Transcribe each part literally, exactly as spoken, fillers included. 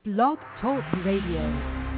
Blog Talk Radio.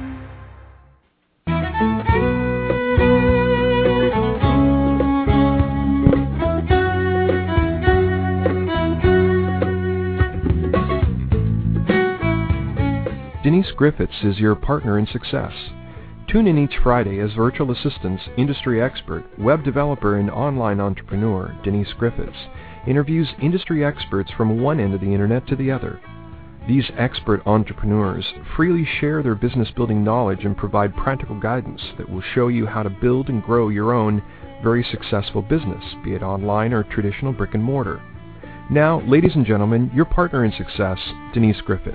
Denise Griffiths is your partner in success. Tune in each Friday as virtual assistants, industry expert, web developer, and online entrepreneur Denise Griffiths interviews industry experts from one end of the internet to the other. These expert entrepreneurs freely share their business building knowledge and provide practical guidance that will show you how to build and grow your own very successful business, be it online or traditional brick and mortar. Now, ladies and gentlemen, your partner in success, Denise Griffiths.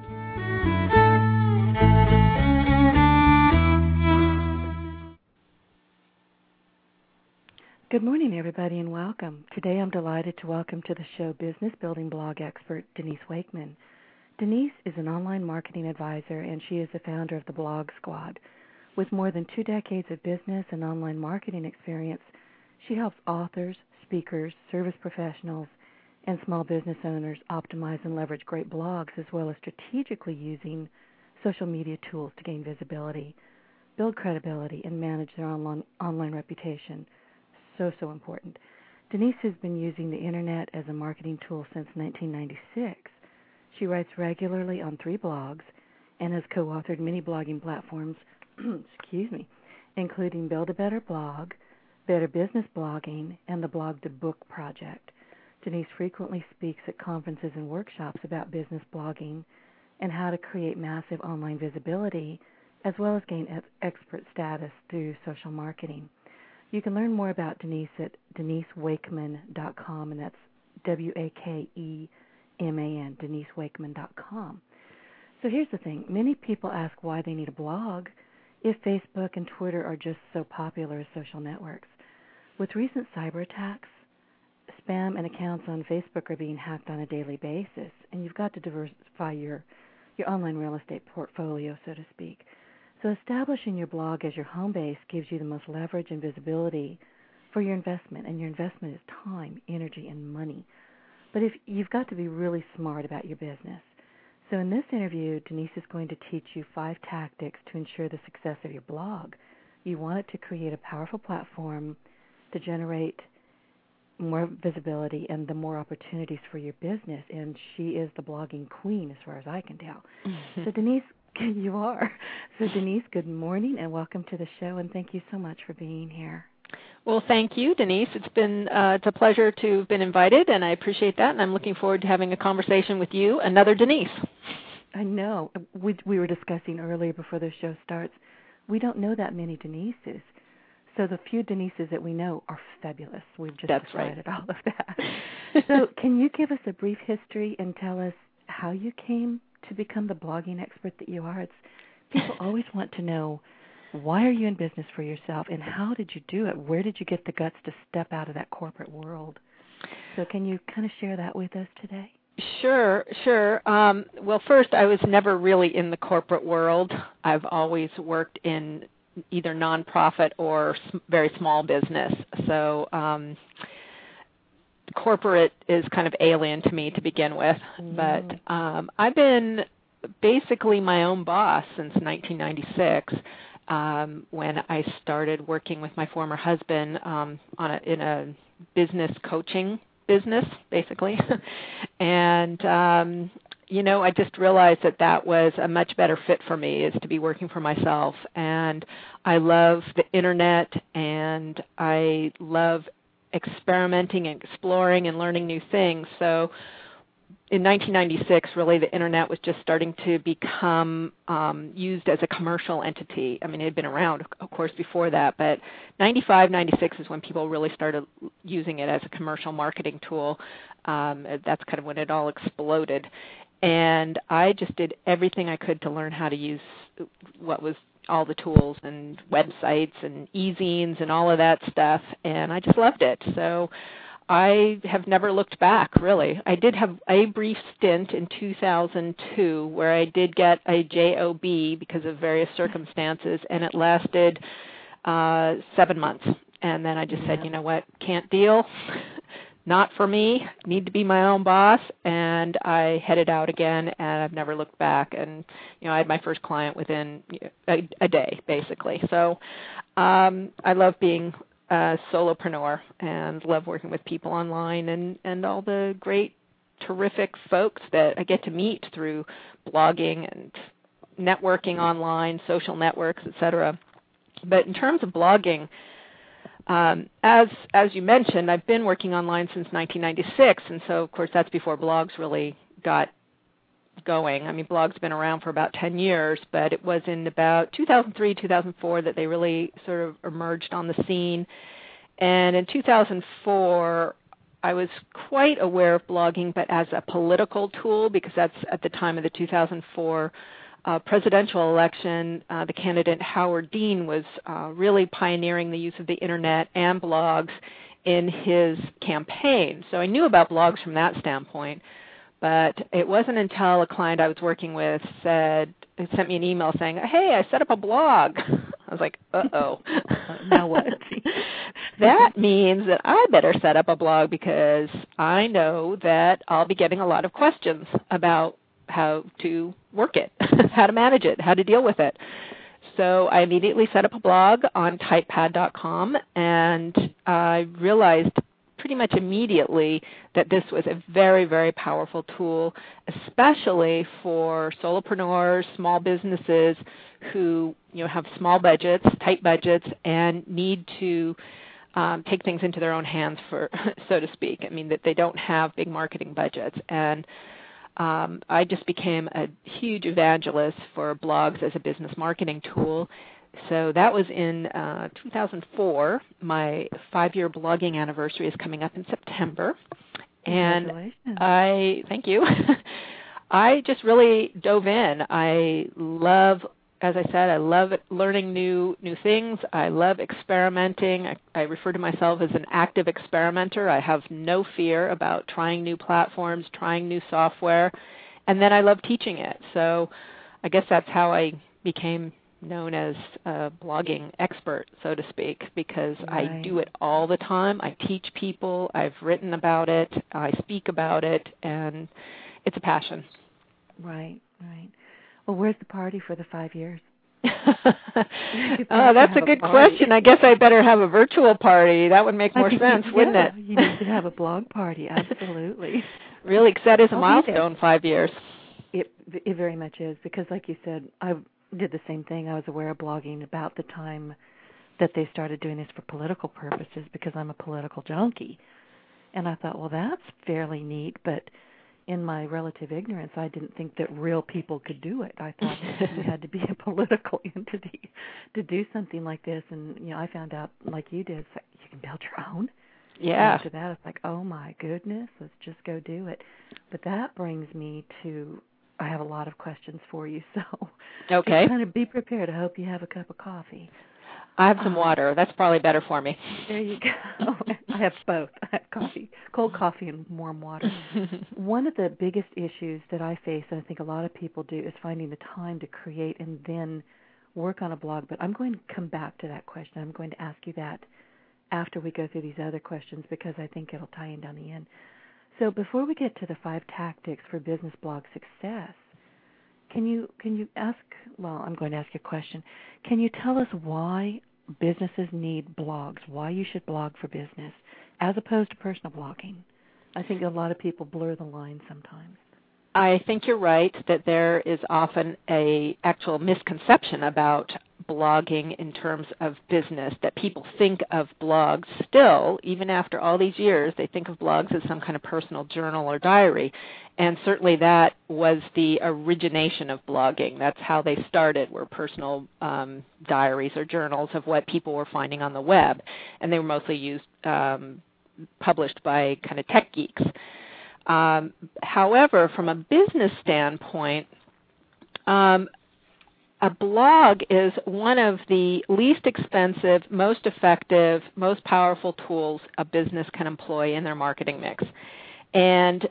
Good morning, everybody, and welcome. Today I'm delighted to welcome to the show business building blog expert Denise Wakeman. Denise is an online marketing advisor, and she is the founder of the Blog Squad. With more than two decades of business and online marketing experience, she helps authors, speakers, service professionals, and small business owners optimize and leverage great blogs, as well as strategically using social media tools to gain visibility, build credibility, and manage their online, online reputation. So, so important. Denise has been using the Internet as a marketing tool since nineteen ninety-six. She writes regularly on three blogs and has co-authored many blogging platforms, excuse me, including Build a Better Blog, Better Business Blogging, and the Blog to Book Project. Denise frequently speaks at conferences and workshops about business blogging and how to create massive online visibility, as well as gain expert status through social marketing. You can learn more about Denise at denise wakeman dot com, and that's W A K E M A N, denise wakeman dot com. So here's the thing. Many people ask why they need a blog if Facebook and Twitter are just so popular as social networks. With recent cyber attacks, spam and accounts on Facebook are being hacked on a daily basis, and you've got to diversify your, your online real estate portfolio, so to speak. So establishing your blog as your home base gives you the most leverage and visibility for your investment, and your investment is time, energy, and money. But if you've got to be really smart about your business. So in this interview, Denise is going to teach you five tactics to ensure the success of your blog. You want it to create a powerful platform to generate more visibility and the more opportunities for your business, and she is the blogging queen as far as I can tell. So Denise, you are. So Denise, good morning and welcome to the show, and thank you so much for being here. Well, thank you, Denise. It's been uh, it's a pleasure to have been invited, and I appreciate that, and I'm looking forward to having a conversation with you, another Denise. I know. We, we were discussing earlier before the show starts, we don't know that many Denises. So the few Denises that we know are fabulous. We've just That's decided right. all of that. So can you give us a brief history and tell us how you came to become the blogging expert that you are? It's, people always want to know, why are you in business for yourself, and how did you do it? Where did you get the guts to step out of that corporate world? So can you kind of share that with us today? Sure, sure. Um, well, first, I was never really in the corporate world. I've always worked in either nonprofit or very small business. So um, corporate is kind of alien to me to begin with. Mm. But um, I've been basically my own boss since nineteen ninety-six. Um, when I started working with my former husband um, on a, in a business coaching business, basically. and, um, you know, I just realized that that was a much better fit for me, is to be working for myself. And I love the Internet, and I love experimenting and exploring and learning new things. So in nineteen ninety-six, really, the Internet was just starting to become um, used as a commercial entity. I mean, it had been around, of course, before that, but ninety-five, ninety-six is when people really started using it as a commercial marketing tool. Um, that's kind of when it all exploded. And I just did everything I could to learn how to use what was all the tools and websites and e-zines and all of that stuff, and I just loved it. So I have never looked back, really. I did have a brief stint in two thousand two where I did get a job because of various circumstances, and it lasted uh, seven months. And then I just said, you know what, can't deal. not for me, need to be my own boss, and I headed out again, and I've never looked back. And, you know, I had my first client within a, a day, basically. So um, I love being a solopreneur and love working with people online and, and all the great, terrific folks that I get to meet through blogging and networking online, social networks, et cetera. But in terms of blogging, Um, as as you mentioned, I've been working online since nineteen ninety-six, and so, of course, that's before blogs really got going. I mean, blogs have been around for about ten years, but it was in about two thousand three, two thousand four that they really sort of emerged on the scene. And in two thousand four, I was quite aware of blogging, but as a political tool, because that's at the time of the two thousand four Uh, presidential election. Uh, the candidate Howard Dean was uh, really pioneering the use of the internet and blogs in his campaign. So I knew about blogs from that standpoint, but it wasn't until a client I was working with said, sent me an email saying, "Hey, I set up a blog." I was like, uh-oh. Now what? That means that I better set up a blog because I know that I'll be getting a lot of questions about how to work it, how to manage it, how to deal with it. So I immediately set up a blog on typepad dot com, and I realized pretty much immediately that this was a very, very powerful tool, especially for solopreneurs, small businesses who, you know, have small budgets, tight budgets, and need to um, take things into their own hands, for so to speak. I mean, that they don't have big marketing budgets. And Um, I just became a huge evangelist for blogs as a business marketing tool. So that was in uh, two thousand four. My five-year blogging anniversary is coming up in September. And I, thank you. I just really dove in. I love, as I said, I love learning new new things. I love experimenting. I, I refer to myself as an active experimenter. I have no fear about trying new platforms, trying new software, and then I love teaching it. So I guess that's how I became known as a blogging expert, so to speak, because right. I do it all the time. I teach people. I've written about it. I speak about it, and it's a passion. Right, right. Well, where's the party for the five years? Oh, that's a good a question. I guess I better have a virtual party. That would make more sense, you, wouldn't yeah, it? You need to have a blog party, absolutely. Really, because that is a I'll milestone, five years. It, it very much is, because like you said, I did the same thing. I was aware of blogging about the time that they started doing this for political purposes, because I'm a political junkie. And I thought, well, that's fairly neat, but in my relative ignorance, I didn't think that real people could do it. I thought you had to be a political entity to do something like this. And, you know, I found out, like you did, so you can build your own. Yeah. And after that, it's like, oh, my goodness, let's just go do it. But that brings me to, I have a lot of questions for you. So okay. kind of be prepared. I hope you have a cup of coffee. I have some um, water. That's probably better for me. There you go. I have both. I have coffee, cold coffee and warm water. One of the biggest issues that I face, and I think a lot of people do, is finding the time to create and then work on a blog. But I'm going to come back to that question. I'm going to ask you that after we go through these other questions, because I think it'll tie in down the end. So before we get to the five tactics for business blog success, Can you can you ask, well, I'm going to ask you a question. Can you tell us why businesses need blogs, why you should blog for business, as opposed to personal blogging? I think a lot of people blur the line sometimes. I think you're right that there is often a actual misconception about blogging in terms of business, that people think of blogs still, even after all these years, they think of blogs as some kind of personal journal or diary. And certainly that was the origination of blogging. That's how they started, were personal um, diaries or journals of what people were finding on the web. And they were mostly used, um, published by kind of tech geeks. Um, however, from a business standpoint, um, a blog is one of the least expensive, most effective, most powerful tools a business can employ in their marketing mix. And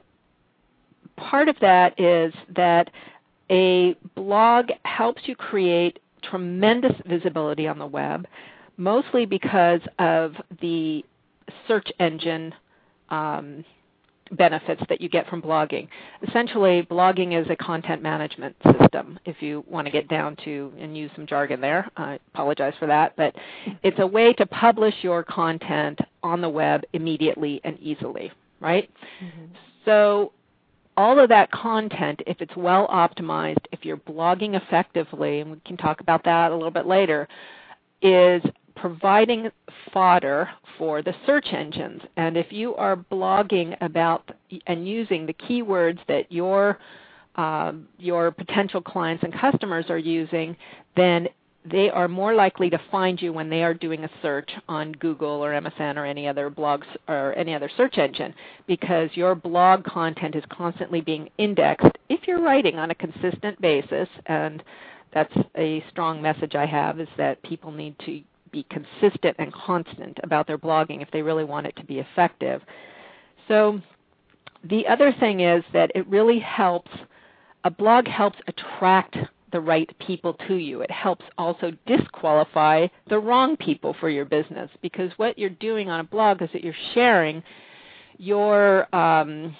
part of that is that a blog helps you create tremendous visibility on the web, mostly because of the search engine um, benefits that you get from blogging. Essentially, blogging is a content management system, if you want to get down to and use some jargon there. I apologize for that, but it's a way to publish your content on the web immediately and easily, right? Mm-hmm. So all of that content, if it's well optimized, if you're blogging effectively, and we can talk about that a little bit later, is providing fodder for the search engines. And if you are blogging about and using the keywords that your uh, your potential clients and customers are using, then they are more likely to find you when they are doing a search on Google or M S N or any other blogs or any other search engine, because your blog content is constantly being indexed if you're writing on a consistent basis. And that's a strong message I have, is that people need to be consistent and constant about their blogging if they really want it to be effective. So the other thing is that it really helps, a blog helps attract the right people to you. It helps also disqualify the wrong people for your business, because what you're doing on a blog is that you're sharing your um,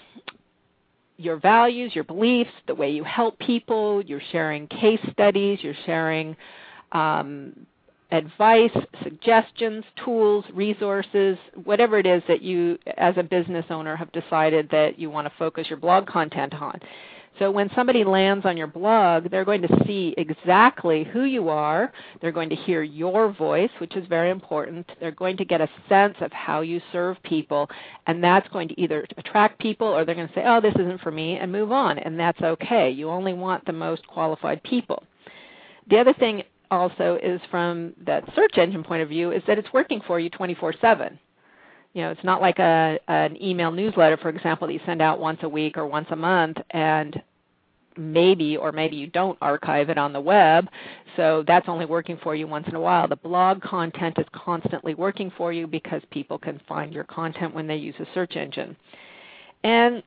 your values, your beliefs, the way you help people. You're sharing case studies. You're sharing um, advice, suggestions, tools, resources, whatever it is that you as a business owner have decided that you want to focus your blog content on. So when somebody lands on your blog, they're going to see exactly who you are. They're going to hear your voice, which is very important. They're going to get a sense of how you serve people, and that's going to either attract people or they're going to say, oh, this isn't for me, and move on, and that's okay. You only want the most qualified people. The other thing also is, from that search engine point of view, is that it's working for you twenty-four seven. You know, it's not like a, an email newsletter, for example, that you send out once a week or once a month, and maybe or maybe you don't archive it on the web, so that's only working for you once in a while. The blog content is constantly working for you because people can find your content when they use a search engine. And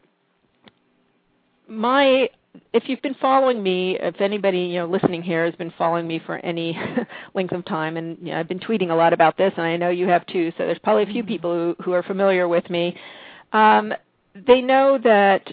my If you've been following me, if anybody you know listening here has been following me for any length of time, and you know, I've been tweeting a lot about this, and I know you have too, so there's probably a few people who, who are familiar with me. Um, they know that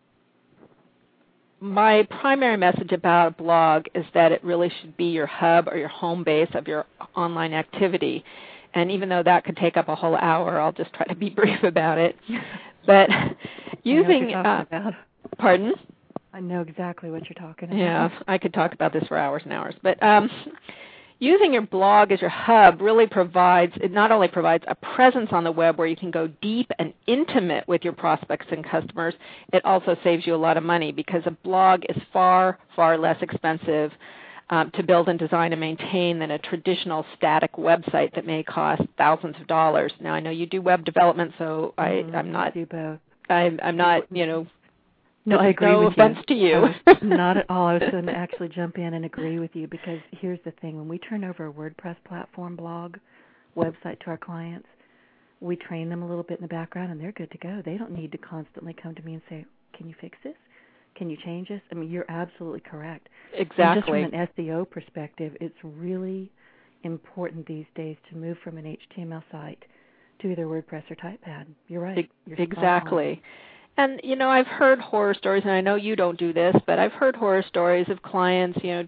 my primary message about a blog is that it really should be your hub or your home base of your online activity. And even though that could take up a whole hour, I'll just try to be brief about it. But using, uh, about. pardon? I know exactly what you're talking about. Yeah, I could talk about this for hours and hours. But um, using your blog as your hub really provides, it not only provides a presence on the web where you can go deep and intimate with your prospects and customers, it also saves you a lot of money, because a blog is far, far less expensive um, to build and design and maintain than a traditional static website that may cost thousands of dollars. Now, I know you do web development, so I, mm, I'm not, I do both. I'm, I'm not, you know, No, I agree no with offense you. to you. Not at all. I was going to actually jump in and agree with you, because here's the thing. When we turn over a WordPress platform, blog, website to our clients, we train them a little bit in the background, and they're good to go. They don't need to constantly come to me and say, can you fix this? Can you change this? I mean, you're absolutely correct. Exactly. And just from an S E O perspective, it's really important these days to move from an H T M L site to either WordPress or TypePad. You're right. You're exactly. And, you know, I've heard horror stories, and I know you don't do this, but I've heard horror stories of clients, you know,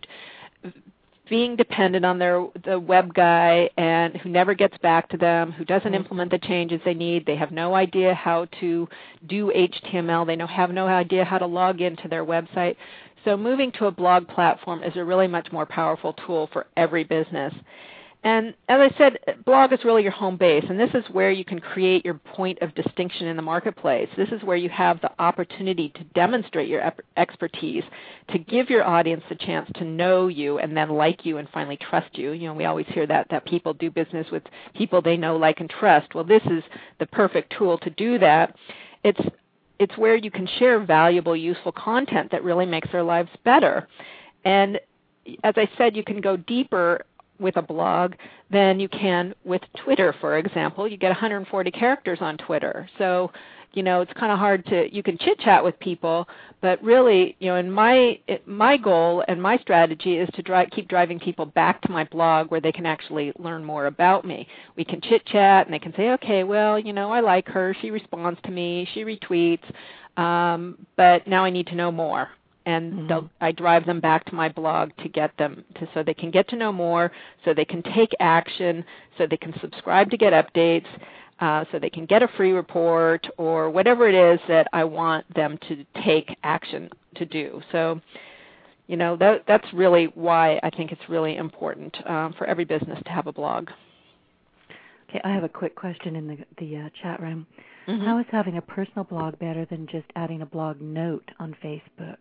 being dependent on their the web guy and who never gets back to them, who doesn't implement the changes they need. They have no idea how to do H T M L. They no, have no idea how to log into their website. So moving to a blog platform is a really much more powerful tool for every business. And as I said, blog is really your home base, and this is where you can create your point of distinction in the marketplace. This is where you have the opportunity to demonstrate your expertise, to give your audience the chance to know you and then like you and finally trust you. You know, we always hear that, that people do business with people they know, like, and trust. Well, this is the perfect tool to do that. It's, it's where you can share valuable, useful content that really makes their lives better. And as I said, you can go deeper with a blog than you can with Twitter, for example. You get one hundred forty characters on Twitter. So you know, it's kind of hard to, you can chit-chat with people, but really, you know, in my my goal and my strategy is to drive, keep driving people back to my blog where they can actually learn more about me. We can chit-chat, and they can say, okay, well, you know, I like her. She responds to me. She retweets. Um, but now I need to know more. And mm-hmm. they'll, I drive them back to my blog to get them to, so they can get to know more, so they can take action, so they can subscribe to get updates, uh, so they can get a free report or whatever it is that I want them to take action to do. So, you know, that, that's really why I think it's really important um, for every business to have a blog. Okay, I have a quick question in the, the uh, chat room. Mm-hmm. How is having a personal blog better than just adding a blog note on Facebook?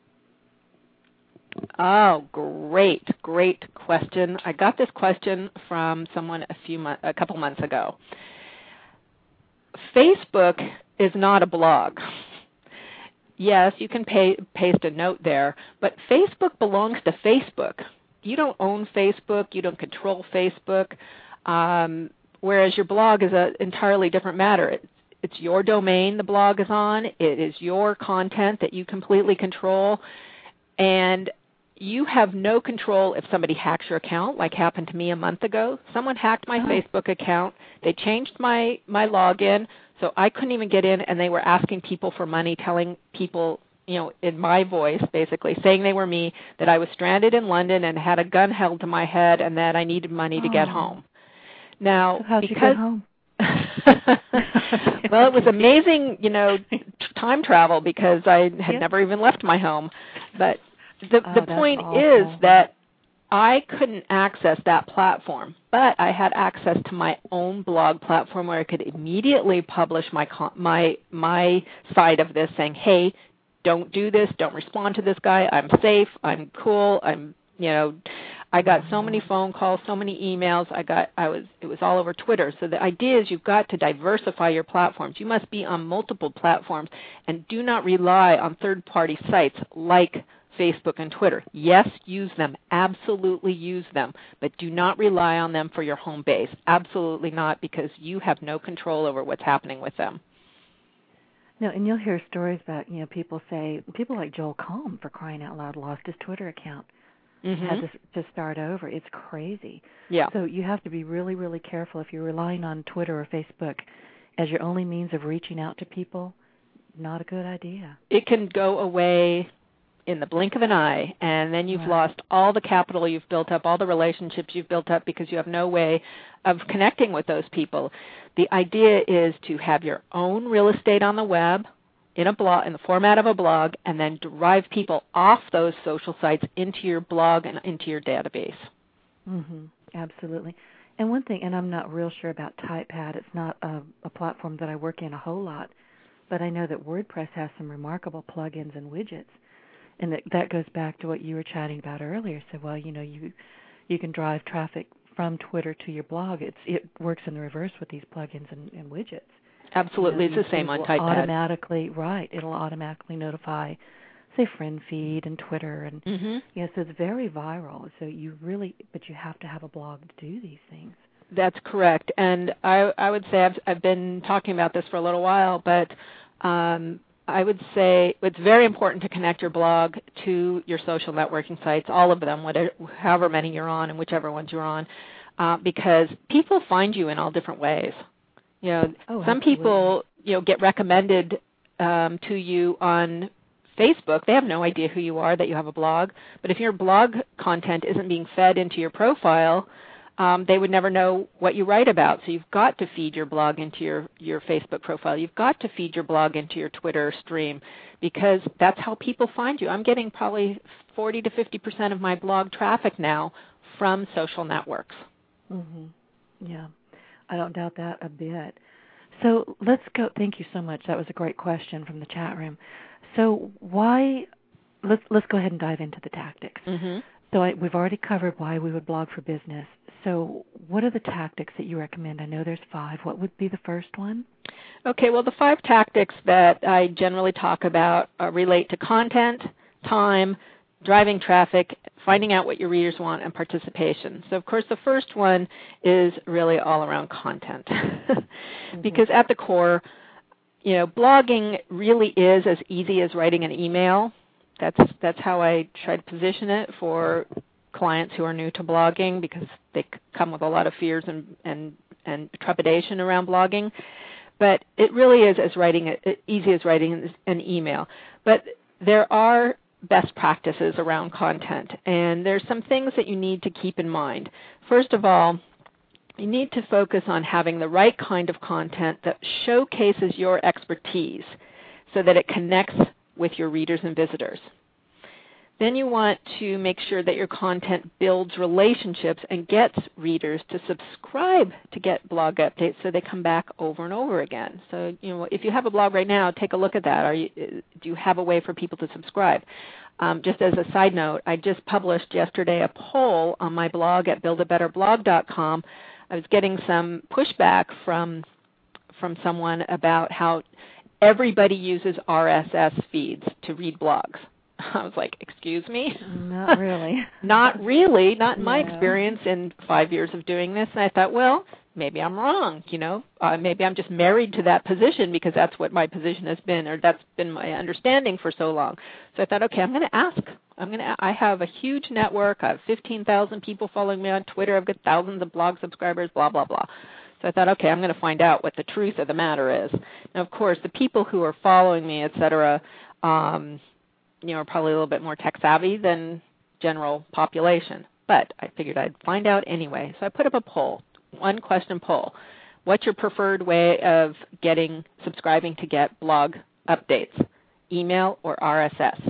Oh, great, great question. I got this question from someone a few mo- a couple months ago. Facebook is not a blog. Yes, you can pay, paste a note there, but Facebook belongs to Facebook. You don't own Facebook. You don't control Facebook, um, whereas your blog is an entirely different matter. It, it's your domain the blog is on. It is your content that you completely control, and you have no control if somebody hacks your account, like happened to me a month ago. Someone hacked my oh. Facebook account. They changed my, my login, so I couldn't even get in, and they were asking people for money, telling people, you know, in my voice, basically, saying they were me, that I was stranded in London and had a gun held to my head and that I needed money oh. to get home. Now, so how'd because, you get home? Well, it was amazing, you know, time travel because I had yep. never even left my home. But The, oh, the point awful. is that I couldn't access that platform, but I had access to my own blog platform where I could immediately publish my my my side of this, saying, "Hey, don't do this. Don't respond to this guy. I'm safe. I'm cool. I'm you know." I got so many phone calls, so many emails. I got I was it was all over Twitter. So the idea is you've got to diversify your platforms. You must be on multiple platforms, and do not rely on third-party sites like Facebook and Twitter. Yes, use them. Absolutely use them. But do not rely on them for your home base. Absolutely not, because you have no control over what's happening with them. No, and you'll hear stories about, you know, people say, people like Joel Comm, for crying out loud, lost his Twitter account. Mm-hmm. Had to, to start over. It's crazy. Yeah. So you have to be really, really careful if you're relying on Twitter or Facebook as your only means of reaching out to people. Not a good idea. It can go away in the blink of an eye, and then you've right. lost all the capital you've built up, all the relationships you've built up, because you have no way of connecting with those people. The idea is to have your own real estate on the web in a blog, in the format of a blog, and then drive people off those social sites into your blog and into your database. Mm-hmm. Absolutely. And one thing, and I'm not real sure about TypePad. It's not a, a platform that I work in a whole lot, but I know that WordPress has some remarkable plugins and widgets. And that, that goes back to what you were chatting about earlier. So, well, you know, you you can drive traffic from Twitter to your blog. It's it works in the reverse with these plugins and, and widgets. Absolutely, you know, it's the same on TypePad. Automatically, right? It'll automatically notify, say, Friend Feed and Twitter, and mm-hmm. yeah, so it's very viral. So you really, but you have to have a blog to do these things. That's correct, and I I would say I've I've been talking about this for a little while, but. Um, I would say it's very important to connect your blog to your social networking sites, all of them, whatever, however many you're on and whichever ones you're on, uh, because people find you in all different ways. You know, oh, some absolutely. people, you know, get recommended um, to you on Facebook. They have no idea who you are, that you have a blog. But if your blog content isn't being fed into your profile, Um, they would never know what you write about. So you've got to feed your blog into your, your Facebook profile. You've got to feed your blog into your Twitter stream, because that's how people find you. I'm getting probably forty to fifty percent of my blog traffic now from social networks. Mm-hmm. Yeah, I don't doubt that a bit. So let's go. Thank you so much. That was a great question from the chat room. So why? Let's let's go ahead and dive into the tactics. Mm-hmm. So I, we've already covered why we would blog for business. So what are the tactics that you recommend? I know there's five. What would be the first one? Okay, well, the five tactics that I generally talk about uh, relate to content, time, driving traffic, finding out what your readers want, and participation. So, of course, the first one is really all around content. mm-hmm. Because at the core, you know, blogging really is as easy as writing an email. That's that's how I try to position it for clients who are new to blogging, because they come with a lot of fears and and, and trepidation around blogging. But it really is as writing it easy as writing an email. But there are best practices around content, and there's some things that you need to keep in mind. First of all, you need to focus on having the right kind of content that showcases your expertise so that it connects with your readers and visitors. Then you want to make sure that your content builds relationships and gets readers to subscribe to get blog updates so they come back over and over again. So, you know, if you have a blog right now, take a look at that. Are you, do you have a way for people to subscribe? Um, just as a side note, I just published yesterday a poll on my blog at build a better blog dot com. I was getting some pushback from from someone about how everybody uses R S S feeds to read blogs. I was like, excuse me? Not really. Not really, not in my No. experience in five years of doing this. And I thought, well, maybe I'm wrong, you know. Uh, maybe I'm just married to that position because that's what my position has been, or that's been my understanding for so long. So I thought, okay, I'm going to ask. I'm going to. I have a huge network. I have fifteen thousand people following me on Twitter. I've got thousands of blog subscribers, blah, blah, blah. So I thought, okay, I'm going to find out what the truth of the matter is. Now, of course, the people who are following me, et cetera, um, you know, are probably a little bit more tech savvy than general population. But I figured I'd find out anyway. So I put up a poll, one question poll. What's your preferred way of getting, subscribing to get blog updates, email or R S S?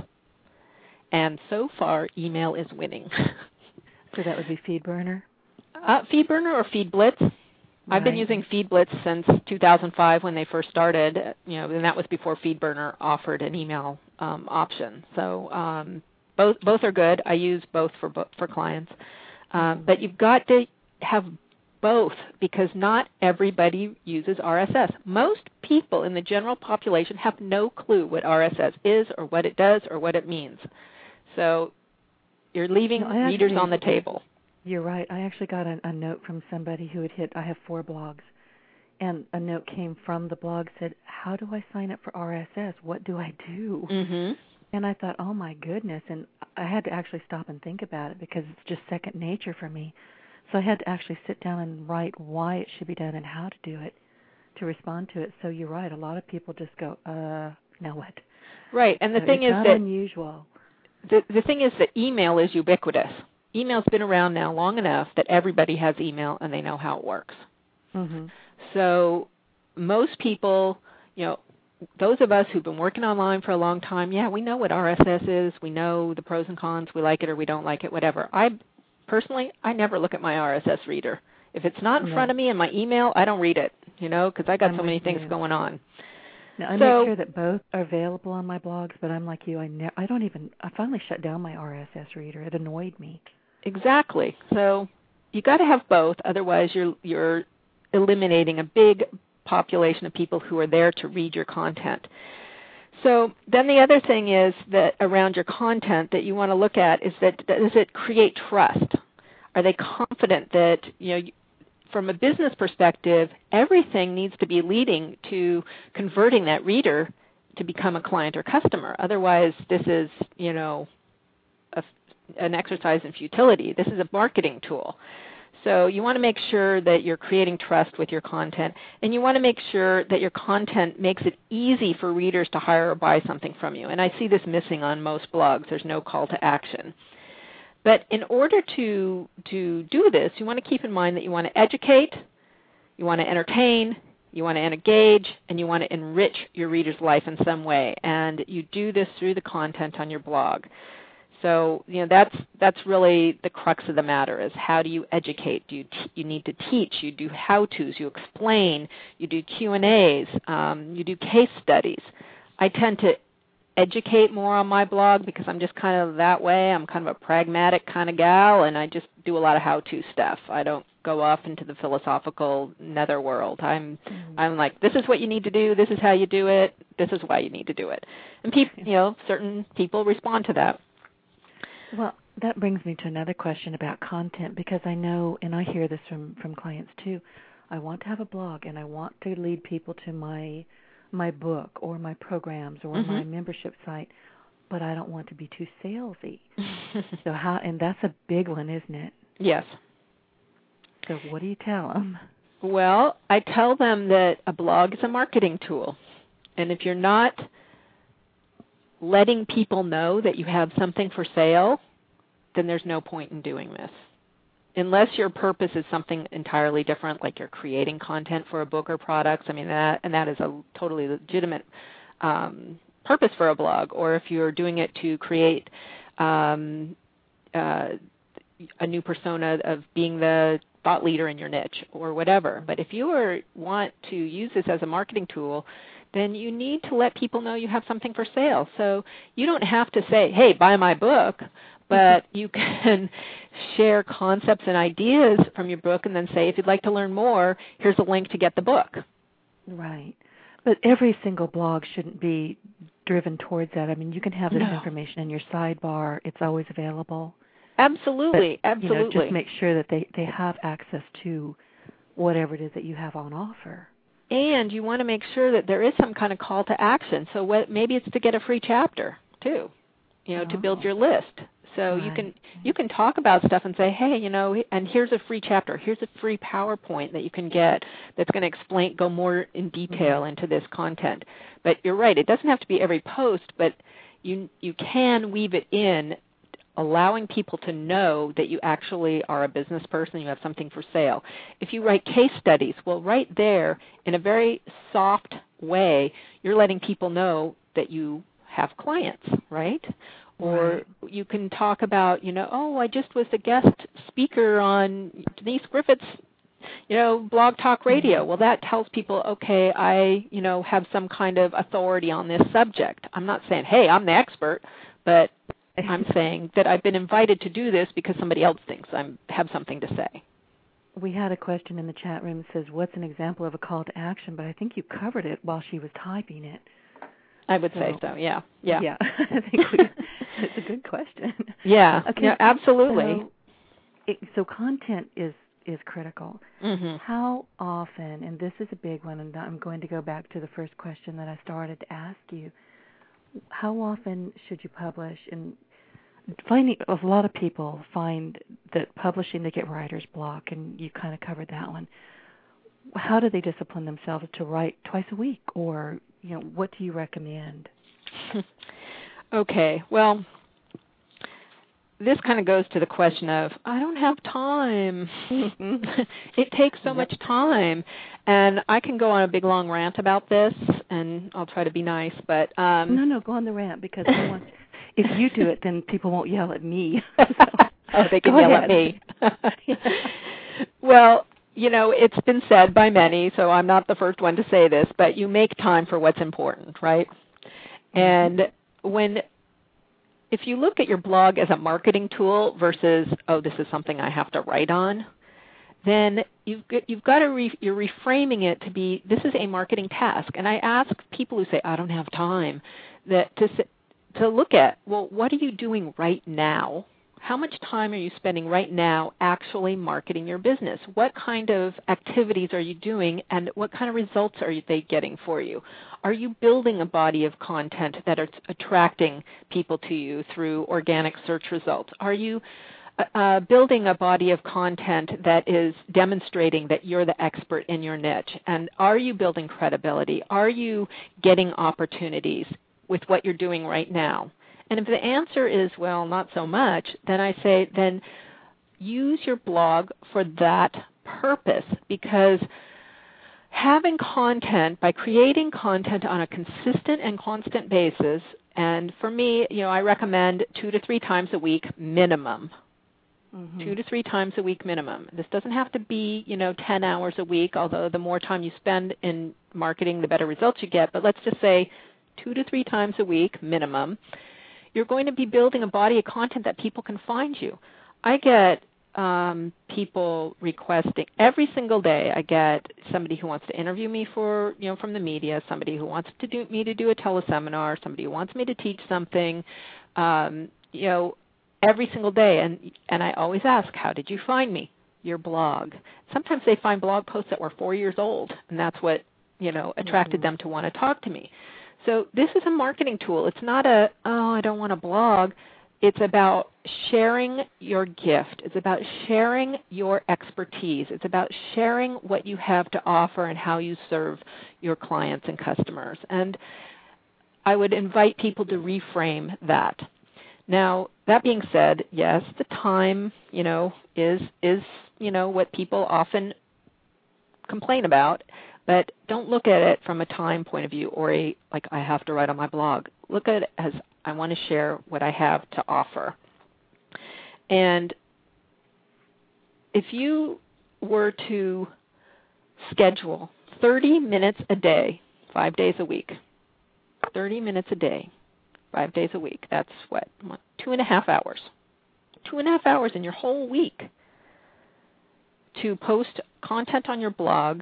And so far, email is winning. So that would be FeedBurner? Uh, FeedBurner or FeedBlitz. Right. I've been using FeedBlitz since two thousand five when they first started, you know, and that was before FeedBurner offered an email um, option. So um, both both are good. I use both for for clients, um, but you've got to have both because not everybody uses R S S. Most people in the general population have no clue what R S S is or what it does or what it means. So you're leaving no, readers on the table. You're right. I actually got a, a note from somebody who had hit, I have four blogs, and a note came from the blog said, how do I sign up for R S S? What do I do? Mm-hmm. And I thought, oh, my goodness. And I had to actually stop and think about it because it's just second nature for me. So I had to actually sit down and write why it should be done and how to do it to respond to it. So you're right. A lot of people just go, uh, now what? Right. And the so thing it's is not that unusual. The, the thing is that email is ubiquitous. Email's been around now long enough that everybody has email and they know how it works. Mm-hmm. So most people, you know, those of us who've been working online for a long time, yeah, we know what R S S is. We know the pros and cons. We like it or we don't like it, whatever. I personally, I never look at my R S S reader. If it's not in no. front of me in my email, I don't read it, you know, because I got I'm so many things you. going on. Now, I so, make sure that both are available on my blogs, but I'm like you. I ne- I don't even. I finally shut down my R S S reader. It annoyed me. Exactly. So you got to have both. Otherwise, you're you're eliminating a big population of people who are there to read your content. So then the other thing is that around your content that you want to look at is that does it create trust? Are they confident that, you know, from a business perspective, everything needs to be leading to converting that reader to become a client or customer. Otherwise, this is, you know, a, an exercise in futility. This is a marketing tool. So you want to make sure that you're creating trust with your content, and you want to make sure that your content makes it easy for readers to hire or buy something from you. And I see this missing on most blogs. There's no call to action. But in order to, to do this, you want to keep in mind that you want to educate, you want to entertain, you want to engage, and you want to enrich your reader's life in some way. And you do this through the content on your blog. So, you know, that's that's really the crux of the matter is how do you educate? Do you, t- you need to teach. You do how-tos. You explain. You do Q and A's. Um, you do case studies. I tend to educate more on my blog because I'm just kind of that way. I'm kind of a pragmatic kind of gal, and I just do a lot of how-to stuff. I don't go off into the philosophical netherworld. I'm mm-hmm. I'm like, this is what you need to do. This is how you do it. This is why you need to do it. And people, you know, certain people respond to that. Well, that brings me to another question about content because I know, and I hear this from, from clients too, I want to have a blog and I want to lead people to my my book or my programs or mm-hmm. my membership site, but I don't want to be too salesy. So how, and that's a big one, isn't it? Yes. So what do you tell them? Well, I tell them that a blog is a marketing tool. And if you're not letting people know that you have something for sale, then there's no point in doing this. Unless your purpose is something entirely different, like you're creating content for a book or products, I mean, that, and that is a totally legitimate um, purpose for a blog, or if you're doing it to create um, uh, a new persona of being the thought leader in your niche or whatever. But if you are, want to use this as a marketing tool, then you need to let people know you have something for sale. So you don't have to say, hey, buy my book, but you can share concepts and ideas from your book and then say, if you'd like to learn more, here's a link to get the book. Right. But every single blog shouldn't be driven towards that. I mean, you can have this No. information in your sidebar. It's always available. Absolutely, but, absolutely. You know, just make sure that they, they have access to whatever it is that you have on offer. And you want to make sure that there is some kind of call to action. So what, maybe it's to get a free chapter, too, you know, oh. to build your list. So right. you can you can talk about stuff and say, hey, you know, and here's a free chapter. Here's a free PowerPoint that you can get that's going to explain, go more in detail into this content. But you're right, it doesn't have to be every post, but you you can weave it in, allowing people to know that you actually are a business person, you have something for sale. If you write case studies, well, right there, in a very soft way, you're letting people know that you have clients, right? Or right. you can talk about, you know, oh, I just was a guest speaker on Denise Griffith's, you know, Blog Talk Radio. Mm-hmm. Well, that tells people, okay, I, you know, have some kind of authority on this subject. I'm not saying, hey, I'm the expert, but I'm saying that I've been invited to do this because somebody else thinks I have something to say. We had a question in the chat room that says, what's an example of a call to action? But I think you covered it while she was typing it. I would so, say so, yeah. Yeah, yeah. I think we, it's a good question. Yeah, okay, yeah, absolutely. So, it, so content is, is critical. Mm-hmm. How often, and this is a big one, and I'm going to go back to the first question that I started to ask you, how often should you publish? And finding a lot of people find that publishing, they get writer's block, and you kind of covered that one. How do they discipline themselves to write twice a week, or you know, what do you recommend? Okay, well, this kind of goes to the question of, I don't have time. It takes so yep. much time. And I can go on a big long rant about this, and I'll try to be nice, but... Um, no, no, go on the rant, because I want, if you do it, then people won't yell at me. So, oh, they can yell ahead. at me. Well, you know, it's been said by many, so I'm not the first one to say this, but you make time for what's important, right? Mm-hmm. And when, if you look at your blog as a marketing tool versus, oh, this is something I have to write on, then you've got, you've got to, re, you're reframing it to be, this is a marketing task. And I ask people who say, I don't have time, that to, to look at, well, what are you doing right now? How much time are you spending right now actually marketing your business? What kind of activities are you doing, and what kind of results are they getting for you? Are you building a body of content that are attracting people to you through organic search results? Are you uh, building a body of content that is demonstrating that you're the expert in your niche? And are you building credibility? Are you getting opportunities with what you're doing right now? And if the answer is, well, not so much, then I say, then use your blog for that purpose, because having content, by creating content on a consistent and constant basis, and for me, you know, I recommend two to three times a week minimum. Mm-hmm. Two to three times a week minimum. This doesn't have to be, you know, ten hours a week, although the more time you spend in marketing, the better results you get. But let's just say two to three times a week minimum. You're going to be building a body of content that people can find you. I get um, people requesting every single day. I get somebody who wants to interview me for, you know, from the media, somebody who wants to do me to do a teleseminar, somebody who wants me to teach something, um, you know, every single day. And and I always ask, how did you find me? Your blog. Sometimes they find blog posts that were four years old, and that's what you know, attracted mm-hmm. them to want to talk to me. So this is a marketing tool. It's not a, oh, I don't want to blog. It's about sharing your gift. It's about sharing your expertise. It's about sharing what you have to offer and how you serve your clients and customers. And I would invite people to reframe that. Now, that being said, yes, the time, you know, is is, you know, what people often complain about, but don't look at it from a time point of view or a, like, I have to write on my blog. Look at it as I want to share what I have to offer. And if you were to schedule thirty minutes a day, five days a week, thirty minutes a day, five days a week, that's what, two and a half hours. Two and a half hours in your whole week to post content on your blog.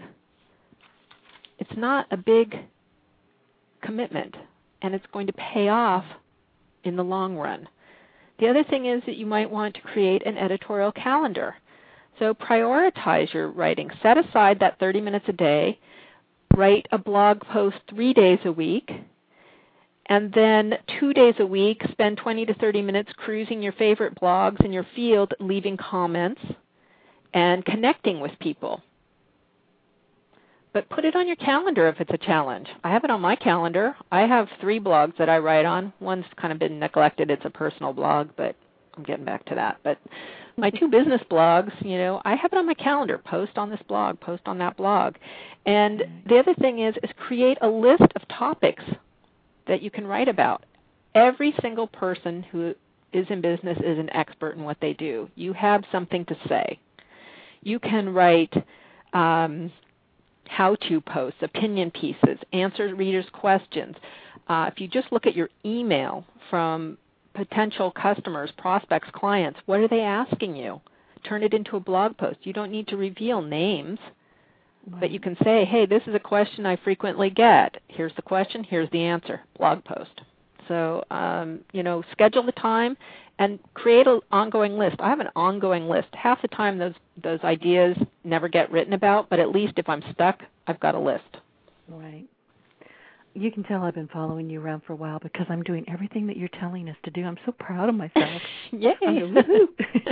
It's not a big commitment, and it's going to pay off in the long run. The other thing is that you might want to create an editorial calendar. So prioritize your writing. Set aside that thirty minutes a day. Write a blog post three days a week. And then two days a week, spend twenty to thirty minutes cruising your favorite blogs in your field, leaving comments, and connecting with people. But put it on your calendar if it's a challenge. I have it on my calendar. I have three blogs that I write on. One's kind of been neglected. It's a personal blog, but I'm getting back to that. But my two business blogs, you know, I have it on my calendar. Post on this blog, post on that blog. And the other thing is, is create a list of topics that you can write about. Every single person who is in business is an expert in what they do. You have something to say. You can write um, how-to posts, opinion pieces, answer readers' questions. Uh, if you just look at your email from potential customers, prospects, clients, what are they asking you? Turn it into a blog post. You don't need to reveal names, right. But you can say, hey, this is a question I frequently get. Here's the question. Here's the answer. Blog post. So, um, you know, schedule the time and create an ongoing list. I have an ongoing list. Half the time those those ideas never get written about, but at least if I'm stuck, I've got a list. Right. You can tell I've been following you around for a while because I'm doing everything that you're telling us to do. I'm so proud of myself. Yay. I'm like,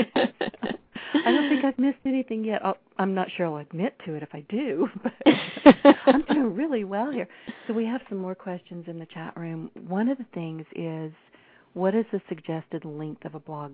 I don't think I've missed anything yet. I'll, I'm not sure I'll admit to it if I do, but I'm doing really well here. So we have some more questions in the chat room. One of the things is, what is the suggested length of a blog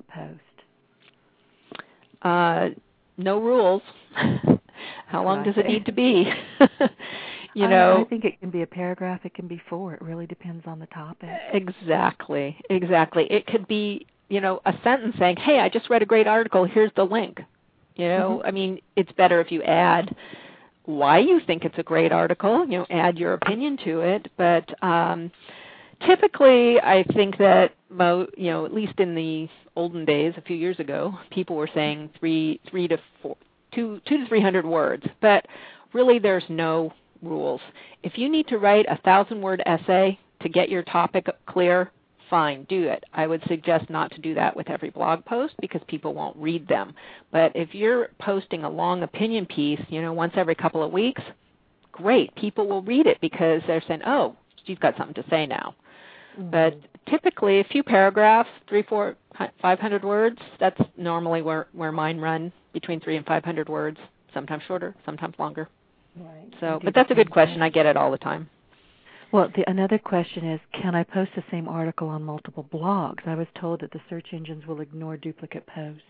post? Uh, no rules. How long does it need to be? you know, I, I think it can be a paragraph. It can be four. It really depends on the topic. Exactly. Exactly. It could be, you know, a sentence saying, hey, I just read a great article. Here's the link. You know, mm-hmm. I mean, it's better if you add why you think it's a great article, you know, add your opinion to it. But um, typically, I think that, mo- you know, at least in the olden days, a few years ago, people were saying three, three to four, two, two to three hundred words. But really, there's no rules. If you need to write a thousand-word essay to get your topic clear, fine, do it. I would suggest not to do that with every blog post because people won't read them. But if you're posting a long opinion piece, you know, once every couple of weeks, great. People will read it because they're saying, oh, she's got something to say now. Mm-hmm. But typically a few paragraphs, three, four, five hundred words, that's normally where, where mine run, between three and five hundred words, sometimes shorter, sometimes longer. Right. So, but that's a good question. I get it all the time. Well, the, another question is, can I post the same article on multiple blogs? I was told that the search engines will ignore duplicate posts.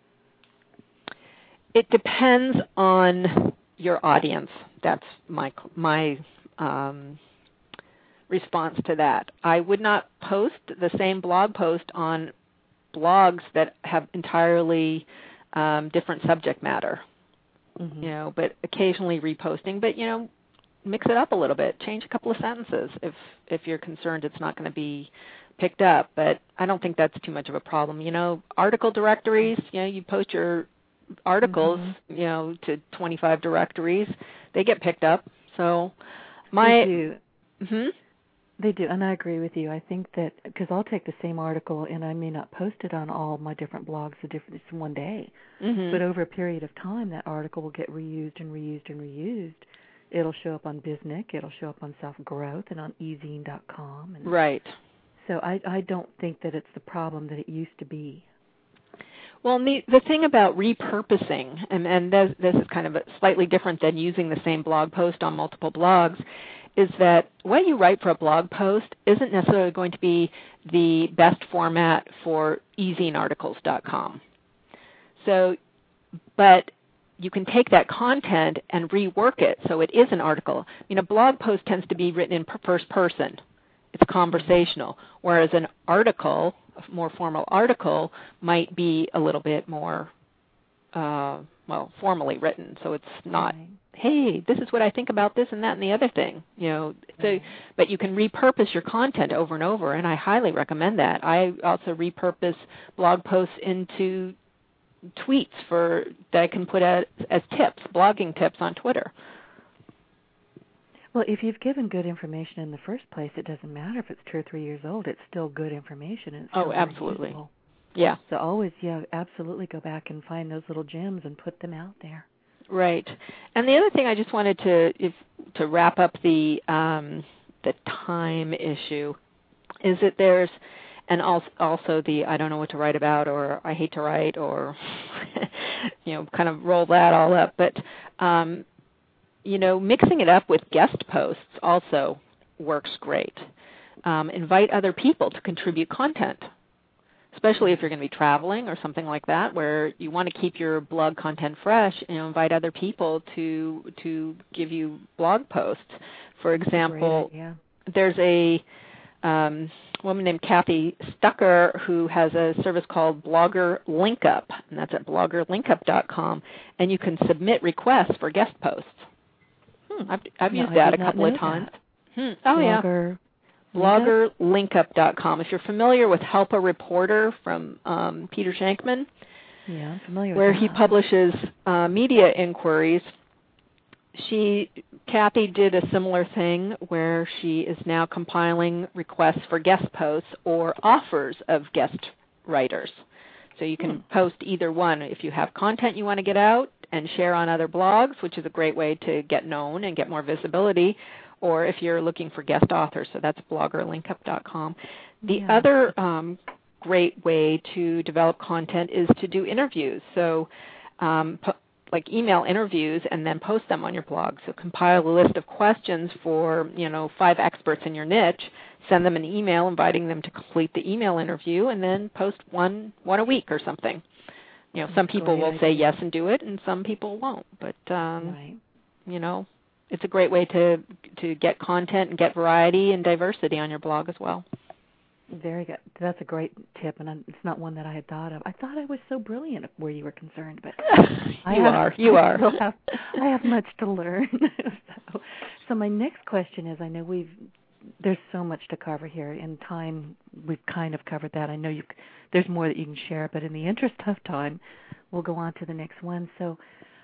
It depends on your audience. That's my my um, response to that. I would not post the same blog post on blogs that have entirely um, different subject matter. Mm-hmm. You know, but occasionally reposting. But you know, mix it up a little bit. Change a couple of sentences if if you're concerned it's not going to be picked up. But I don't think that's too much of a problem. You know, article directories. You know, you post your articles. Mm-hmm. You know, to twenty-five directories. They get picked up. So my they do. Mm-hmm. They do, and I agree with you. I think that because I'll take the same article and I may not post it on all my different blogs the different it's one day, mm-hmm. but over a period of time, that article will get reused and reused and reused it'll show up on Biznik, it'll show up on Self Growth and on e zine dot com. And right. So I, I don't think that it's the problem that it used to be. Well, the, the thing about repurposing, and, and this, this is kind of slightly different than using the same blog post on multiple blogs, is that what you write for a blog post isn't necessarily going to be the best format for e zine articles dot com. So, but you can take that content and rework it so it is an article. I mean, a blog post tends to be written in first person. It's conversational, whereas an article, a more formal article, might be a little bit more, uh, well, formally written. So it's not, Right. hey, this is what I think about this and that and the other thing. You know, so, Right. but you can repurpose your content over and over, and I highly recommend that. I also repurpose blog posts into tweets for that I can put as, as tips, blogging tips on Twitter. Well, if you've given good information in the first place, it doesn't matter if it's two or three years old. It's still good information. And it's Oh, still absolutely. useful. Yeah. So always, yeah, absolutely go back and find those little gems and put them out there. Right. And the other thing I just wanted to if, to wrap up the um, the time issue is that there's, and also, also the I don't know what to write about, or I hate to write, or you know, kind of roll that all up. But um, you know, mixing it up with guest posts also works great. Um, invite other people to contribute content, especially if you're going to be traveling or something like that, where you want to keep your blog content fresh. You know, invite other people to to give you blog posts. For example, Great idea. there's a um, woman named Kathy Stucker who has a service called Blogger Linkup, and that's at blogger linkup dot com, and you can submit requests for guest posts. Hmm, I've, I've No, used I that a did not couple of know times. that. Hmm. Oh, yeah. Blogger, blogger linkup dot com. If you're familiar with Help a Reporter from um, Peter Shankman, Yeah, I'm familiar where with he that. publishes uh, media inquiries, she, Kathy did a similar thing where she is now compiling requests for guest posts or offers of guest writers. So you can Hmm. post either one. If you have content you want to get out and share on other blogs, which is a great way to get known and get more visibility, or if you're looking for guest authors, so that's blogger linkup dot com. The Yeah. other um, great way to develop content is to do interviews. So um, po- like email interviews and then post them on your blog. So compile a list of questions for, you know, five experts in your niche, send them an email inviting them to complete the email interview, and then post one one a week or something. You know, some people Great will say idea. yes and do it, and some people won't. But um, Right. you know, it's a great way to to get content and get variety and diversity on your blog as well. Very good. That's a great tip, and I'm- it's not one that I had thought of. I thought I was so brilliant where you were concerned, but I you have, are. You I are. still have, I have much to learn. so, so my next question is: I know we've there's so much to cover here. In time, we've kind of covered that. I know you there's more that you can share, but in the interest of time, we'll go on to the next one. So,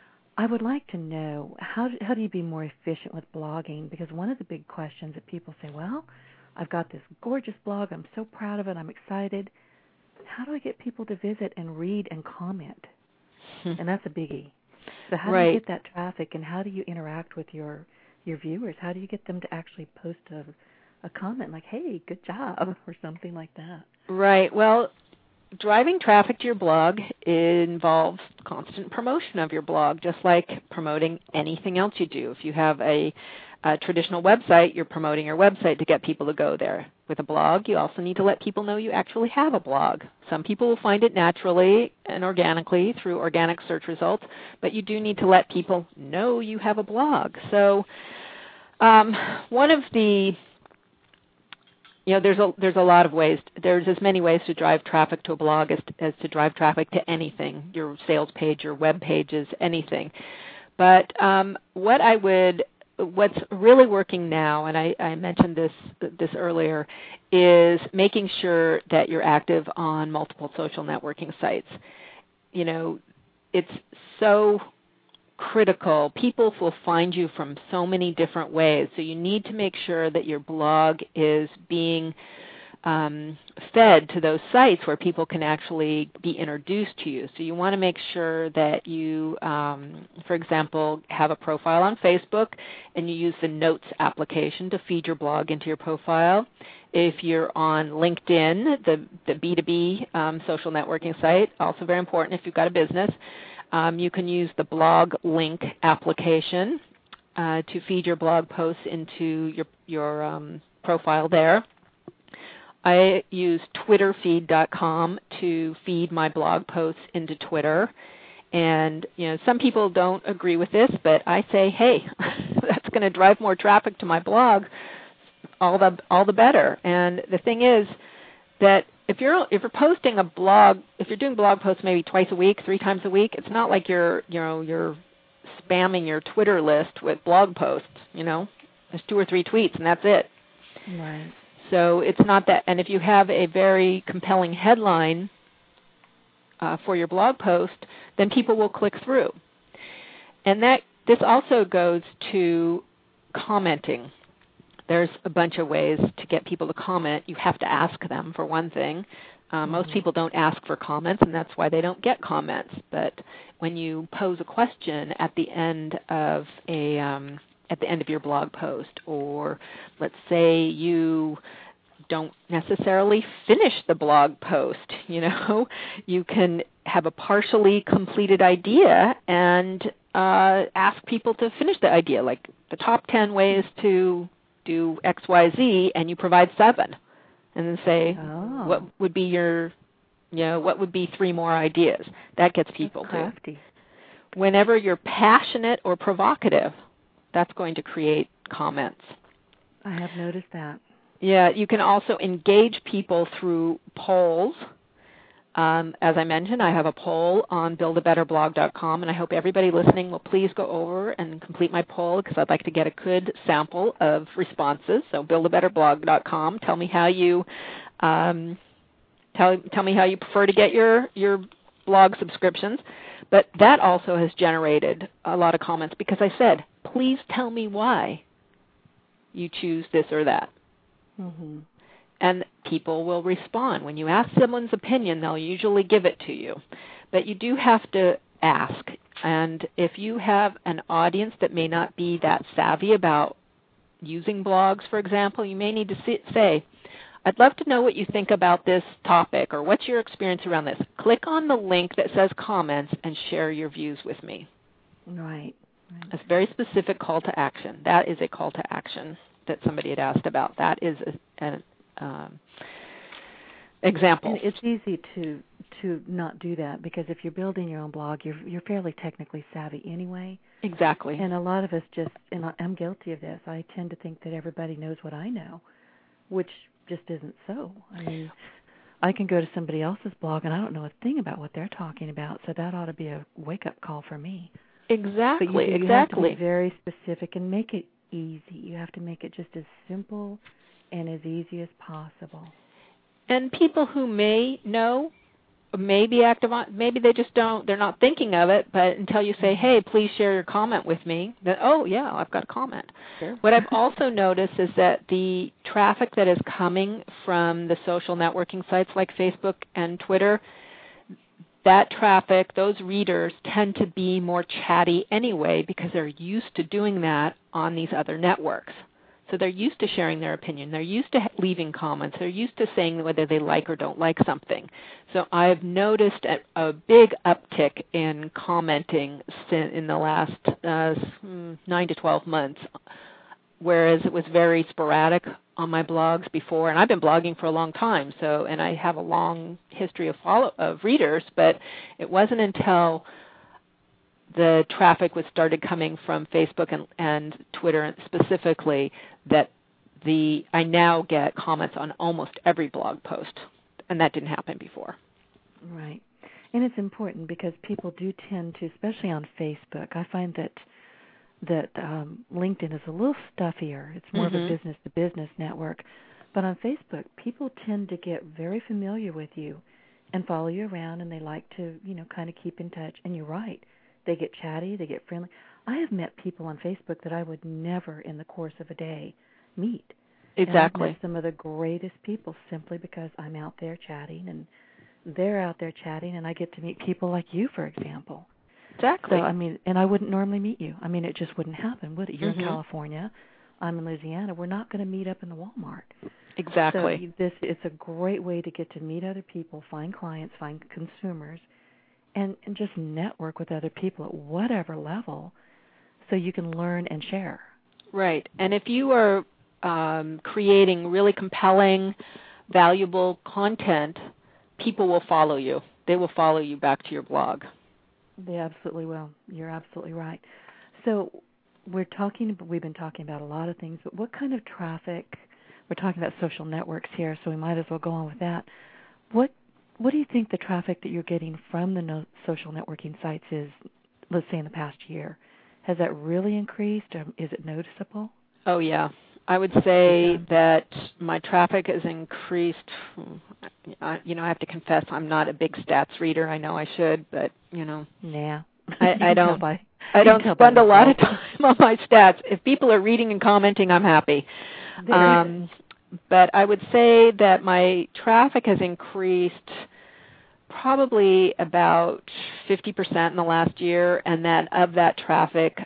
I would like to know how how do you be more efficient with blogging? Because one of the big questions that people say, well, I've got this gorgeous blog. I'm so proud of it. I'm excited. How do I get people to visit and read and comment? And that's a biggie. So how Right. do you get that traffic, and how do you interact with your your viewers? How do you get them to actually post a, a comment like, hey, good job, or something like that? Right. Well, driving traffic to your blog involves constant promotion of your blog, just like promoting anything else you do. If you have a, a traditional website, you're promoting your website to get people to go there. With a blog, you also need to let people know you actually have a blog. Some people will find it naturally and organically through organic search results, but you do need to let people know you have a blog. So um, one of the You know, there's a there's a lot of ways. There's as many ways to drive traffic to a blog as as to drive traffic to anything, your sales page, your web pages, anything. But um, what I would, what's really working now, and I, I mentioned this this earlier, is making sure that you're active on multiple social networking sites. You know, it's so critical. People will find you from so many different ways. So you need to make sure that your blog is being um, fed to those sites where people can actually be introduced to you. So you want to make sure that you, um, for example, have a profile on Facebook and you use the Notes application to feed your blog into your profile. If you're on LinkedIn, the, the B two B um, social networking site, also very important if you've got a business, um, you can use the Blog Link application uh, to feed your blog posts into your, your um, profile there. I use Twitter Feed dot com to feed my blog posts into Twitter. And, you know, some people don't agree with this, but I say, hey, that's going to drive more traffic to my blog, all the all the better. And the thing is that if you're if you're posting a blog, if you're doing blog posts maybe twice a week, three times a week, it's not like you're, you know, you're spamming your Twitter list with blog posts, you know. There's two or three tweets and that's it. Right. So it's not that, and if you have a very compelling headline uh, for your blog post, then people will click through. And that this also goes to commenting. There's a bunch of ways to get people to comment. You have to ask them, for one thing. Uh, mm-hmm. Most people don't ask for comments, and that's why they don't get comments. But when you pose a question at the end of a um, at the end of your blog post, or let's say you don't necessarily finish the blog post, you know, you can have a partially completed idea and uh, ask people to finish the idea, like the top ten ways to do X Y Z, and you provide seven, and then say, oh. what would be your, you know, what would be three more ideas? That gets people to. Whenever you're passionate or provocative, that's going to create comments. I have noticed that. Yeah, you can also engage people through polls. Um, as I mentioned, I have a poll on build a better blog dot com, and I hope everybody listening will please go over and complete my poll because I'd like to get a good sample of responses. So build a better blog dot com. Tell me how you um, tell tell me how you prefer to get your your blog subscriptions. But that also has generated a lot of comments because I said, please tell me why you choose this or that. Mm-hmm. And people will respond. When you ask someone's opinion, they'll usually give it to you. But you do have to ask. And if you have an audience that may not be that savvy about using blogs, for example, you may need to say, I'd love to know what you think about this topic, or what's your experience around this. Click on the link that says comments and share your views with me. Right. right. It's a very specific call to action. That is a call to action that somebody had asked about. That is a, an um, example. And it's easy to to not do that because if you're building your own blog, you're you're fairly technically savvy anyway. Exactly. And a lot of us just, and I'm guilty of this, I tend to think that everybody knows what I know, which just isn't so. I mean, I can go to somebody else's blog and I don't know a thing about what they're talking about, so that ought to be a wake-up call for me. Exactly, but you, you exactly. have to be very specific and make it easy. You have to make it just as simple and as easy as possible. And people who may know, may be active on, maybe they just don't, they're not thinking of it, but until you say, hey, please share your comment with me, then, oh, yeah, I've got a comment. Sure. What I've also noticed is that the traffic that is coming from the social networking sites like Facebook and Twitter, that traffic, those readers tend to be more chatty anyway because they're used to doing that on these other networks. So they're used to sharing their opinion. They're used to leaving comments. They're used to saying whether they like or don't like something. So I've noticed a, a big uptick in commenting in the last uh, nine to twelve months, whereas it was very sporadic on my blogs before. And I've been blogging for a long time, so and I have a long history of follow of readers, but it wasn't until the traffic was started coming from Facebook and, and Twitter specifically that the I now get comments on almost every blog post, and that didn't happen before. Right. And it's important because people do tend to, especially on Facebook, I find that that um, LinkedIn is a little stuffier. It's more mm-hmm. of a business-to-business network. But on Facebook, people tend to get very familiar with you and follow you around, and they like to, you know, kind of keep in touch. And you're right. They get chatty. They get friendly. I have met people on Facebook that I would never in the course of a day meet. Exactly. And I've met some of the greatest people simply because I'm out there chatting and they're out there chatting, and I get to meet people like you, for example. Exactly. So, I mean, and I wouldn't normally meet you. I mean, it just wouldn't happen, would it? You're mm-hmm. in California. I'm in Louisiana. We're not going to meet up in the Walmart. Exactly. So this it's a great way to get to meet other people, find clients, find consumers, and, and just network with other people at whatever level so you can learn and share. Right. And if you are um, creating really compelling, valuable content, people will follow you. They will follow you back to your blog. They absolutely will. You're absolutely right. So we're talking, we've been talking about a lot of things, but what kind of traffic, we're talking about social networks here, so we might as well go on with that. What what do you think the traffic that you're getting from the no, social networking sites is, let's say in the past year? Has that really increased, or is it noticeable? Oh, yeah. I would say yeah. that my traffic has increased. I, you know, I have to confess I'm not a big stats reader. I know I should, but, you know. Nah. I, I don't by, I don't spend a lot of time on my stats. If people are reading and commenting, I'm happy. Um, but I would say that my traffic has increased probably about fifty percent in the last year, and that of that traffic,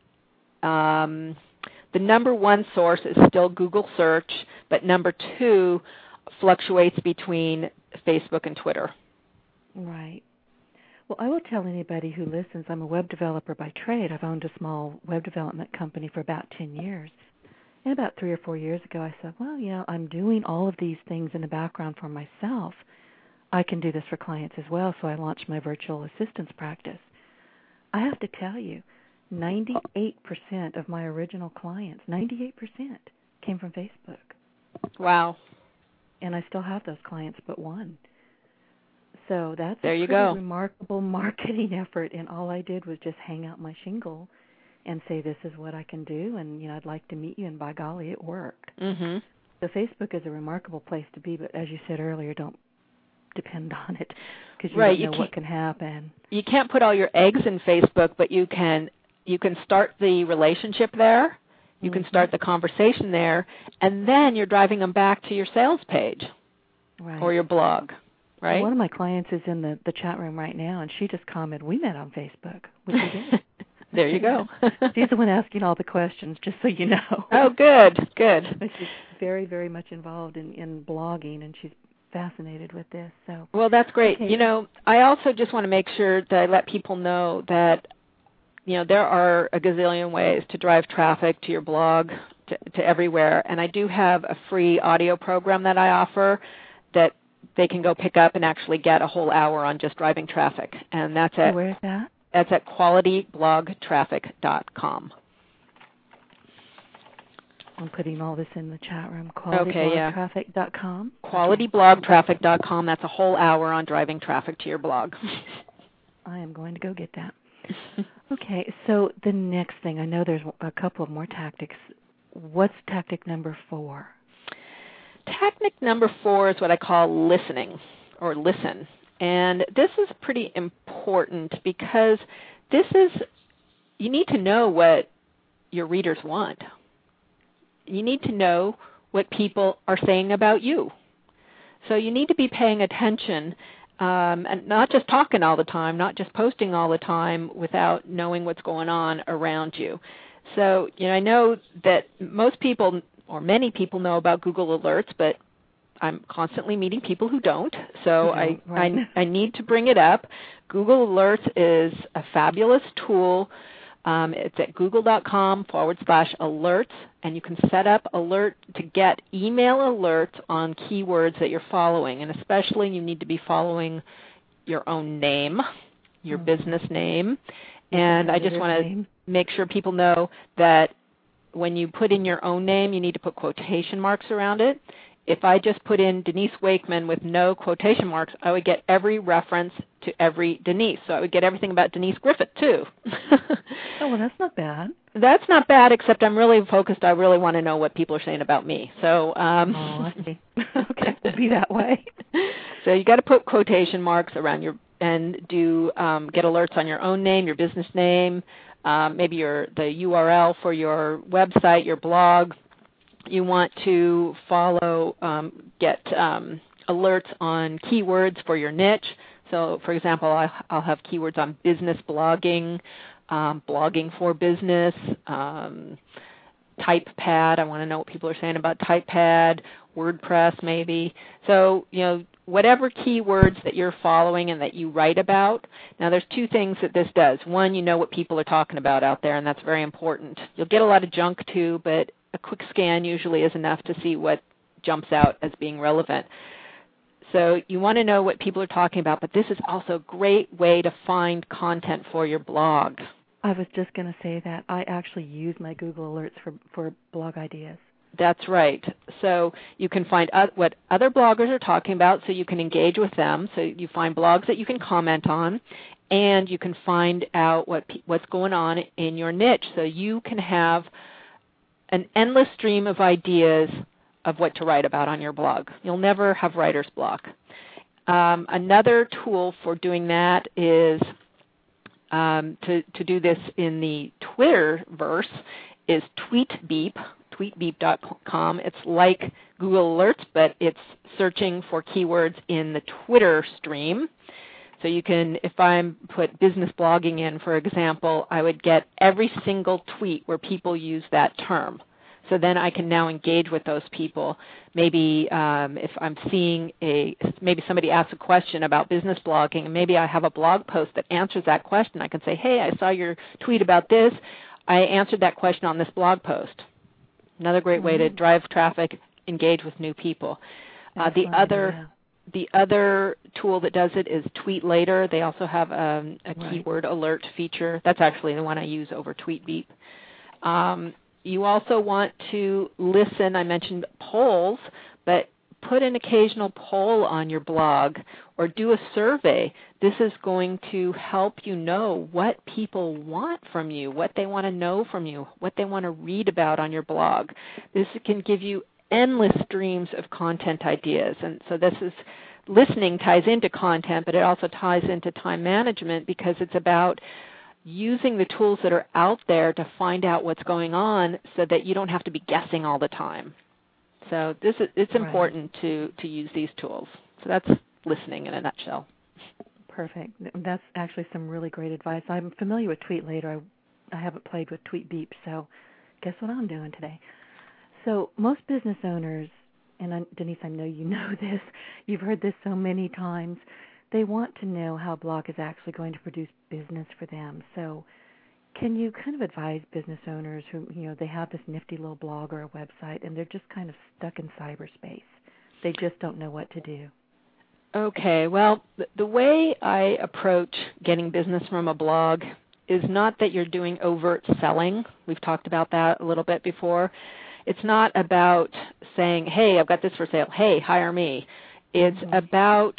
um, the number one source is still Google search, but number two fluctuates between Facebook and Twitter. Right. Well, I will tell anybody who listens, I'm a web developer by trade. I've owned a small web development company for about ten years. And about three or four years ago, I said, well, you know, I'm doing all of these things in the background for myself. I can do this for clients as well, so I launched my virtual assistance practice. I have to tell you, ninety-eight percent of my original clients, ninety-eight percent, came from Facebook. Wow. And I still have those clients but one. So that's there a you pretty go. remarkable marketing effort, and all I did was just hang out my shingle and say, this is what I can do, and, you know, I'd like to meet you, and by golly, it worked. Mm-hmm. So Facebook is a remarkable place to be, but as you said earlier, don't depend on it because you right. don't know you what can happen. You can't put all your eggs in Facebook, but you can you can start the relationship there. You mm-hmm. can start the conversation there, and then you're driving them back to your sales page right. or your blog, right? Well, one of my clients is in the, the chat room right now, and she just commented, we met on Facebook, which we did. There you go. She's the one asking all the questions, just so you know. Oh, good, good. But she's very, very much involved in, in blogging, and she's fascinated with this. So well, that's great. Okay. You know, I also just want to make sure that I let people know that, you know, there are a gazillion ways to drive traffic to your blog, to, to everywhere. And I do have a free audio program that I offer that they can go pick up and actually get a whole hour on just driving traffic. And that's at, where is that? That's at quality blog traffic dot com. I'm putting all this in the chat room. quality blog traffic dot com. Okay, yeah. quality blog traffic dot com. That's a whole hour on driving traffic to your blog. I am going to go get that. Okay, so the next thing, I know there's a couple of more tactics. What's tactic number four? Tactic number four is what I call listening, or listen. And this is pretty important because this is, you need to know what your readers want. You need to know what people are saying about you. So you need to be paying attention um, and not just talking all the time, not just posting all the time without knowing what's going on around you. So, you know, I know that most people or many people know about Google Alerts, but I'm constantly meeting people who don't, so I, right. I I need to bring it up. Google Alerts is a fabulous tool. Um, it's at google.com forward slash alerts, and you can set up alert to get email alerts on keywords that you're following, and especially you need to be following your own name, your mm-hmm. business name, and I just want to make sure people know that when you put in your own name, you need to put quotation marks around it. If I just put in Denise Wakeman with no quotation marks, I would get every reference to every Denise. So I would get everything about Denise Griffith, too. Oh, well, that's not bad. That's not bad, except I'm really focused. I really want to know what people are saying about me. So, um, oh, I see. Okay, we'll be that way. So you got to put quotation marks around your, and do um, get alerts on your own name, your business name, um, maybe your the U R L for your website, your blog. You want to follow, um, get um, alerts on keywords for your niche. So, for example, I, I'll have keywords on business blogging, um, blogging for business, um, TypePad. I want to know what people are saying about TypePad, WordPress maybe. So, you know, whatever keywords that you're following and that you write about. Now, there's two things that this does. One, you know what people are talking about out there, and that's very important. You'll get a lot of junk too, but a quick scan usually is enough to see what jumps out as being relevant. So you want to know what people are talking about, but this is also a great way to find content for your blog. I was just going to say that. I actually use my Google Alerts for, for blog ideas. That's right. So you can find uh, what other bloggers are talking about, so you can engage with them. So you find blogs that you can comment on, and you can find out what what's going on in your niche. So you can have an endless stream of ideas of what to write about on your blog. You'll never have writer's block. Um, another tool for doing that is um, to, to do this in the Twitterverse is TweetBeep, tweet beep dot com. It's like Google Alerts, but it's searching for keywords in the Twitter stream. So you can, if I put business blogging in, for example, I would get every single tweet where people use that term. So then I can now engage with those people. Maybe um, if I'm seeing a, maybe somebody asks a question about business blogging, and maybe I have a blog post that answers that question. I can say, hey, I saw your tweet about this. I answered that question on this blog post. Another great way to drive traffic, engage with new people. Uh, the other. Yeah. The other tool that does it is Tweet Later. They also have um, a right. keyword alert feature. That's actually the one I use over TweetBeep. Um, you also want to listen. I mentioned polls, but put an occasional poll on your blog or do a survey. This is going to help you know what people want from you, what they want to know from you, what they want to read about on your blog. This can give you endless streams of content ideas. And so this is, listening ties into content, but it also ties into time management because it's about using the tools that are out there to find out what's going on so that you don't have to be guessing all the time. So this is, it's important right. to, to use these tools. So that's listening in a nutshell. Perfect. That's actually some really great advice. I'm familiar with Tweet Later. I, I haven't played with TweetBeep, so guess what I'm doing today? So most business owners, and I, Denise, I know you know this, you've heard this so many times, they want to know how a blog is actually going to produce business for them. So can you kind of advise business owners who, you know, they have this nifty little blog or a website and they're just kind of stuck in cyberspace? They just don't know what to do. Okay, well, the, the way I approach getting business from a blog is not that you're doing overt selling. We've talked about that a little bit before. It's not about saying, hey, I've got this for sale. Hey, hire me. It's mm-hmm. about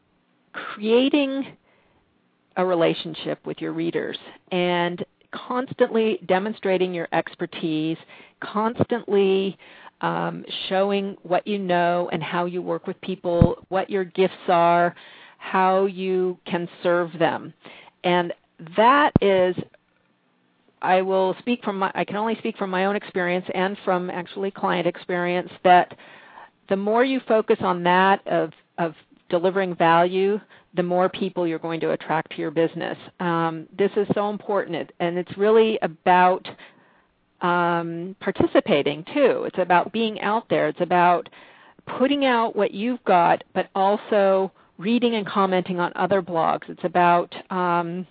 creating a relationship with your readers and constantly demonstrating your expertise, constantly um, showing what you know and how you work with people, what your gifts are, how you can serve them. And that is, I will speak from my, I can only speak from my own experience and from actually client experience that the more you focus on that of, of delivering value, the more people you're going to attract to your business. Um, this is so important, and it's really about um, participating too. It's about being out there. It's about putting out what you've got, but also reading and commenting on other blogs. It's about um,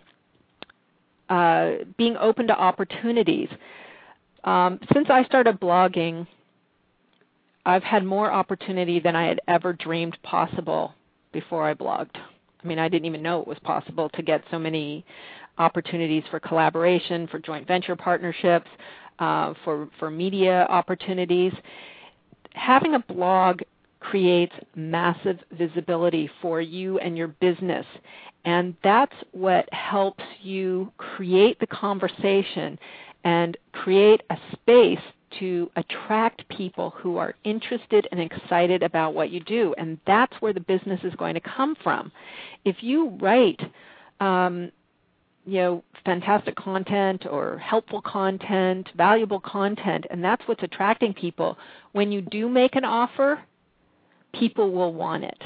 uh, being open to opportunities. Um, since I started blogging, I've had more opportunity than I had ever dreamed possible before I blogged. I mean, I didn't even know it was possible to get so many opportunities for collaboration, for joint venture partnerships, uh, for, for media opportunities. Having a blog creates massive visibility for you and your business, and that's what helps you create the conversation and create a space to attract people who are interested and excited about what you do, and that's where the business is going to come from. If you write um, you know, fantastic content or helpful content, valuable content, and that's what's attracting people. When you do make an offer, people will want it.